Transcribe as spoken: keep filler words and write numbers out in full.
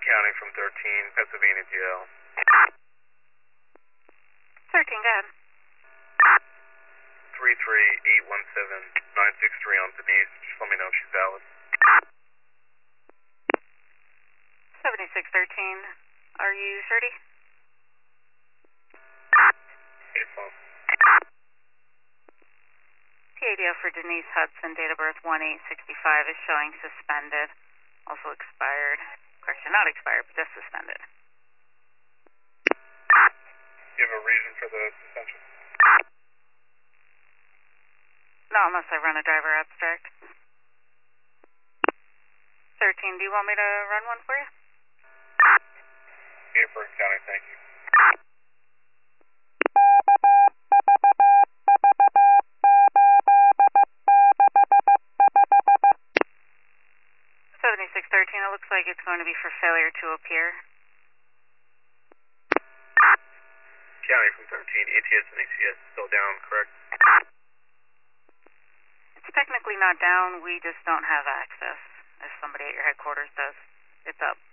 County from thirteen, Pennsylvania G L. thirteen, go ahead. three three eight one seven nine six three on Denise. Just let me know if she's valid. seventy-six thirteen, are you thirty? Hey, phone. T A D O for Denise Hudson, date of birth one eight sixty-five, is showing suspended. Also expired. Of course, you're not expired, but just suspended. Do you have a reason for the suspension? No, unless I run a driver abstract. thirteen, do you want me to run one for you? Beaufort County, thank you. seventy-six thirteen, it looks like it's going to be for failure to appear. County from thirteen, A T S and A C S still down, correct? It's technically not down, we just don't have access. If somebody at your headquarters does, it's up.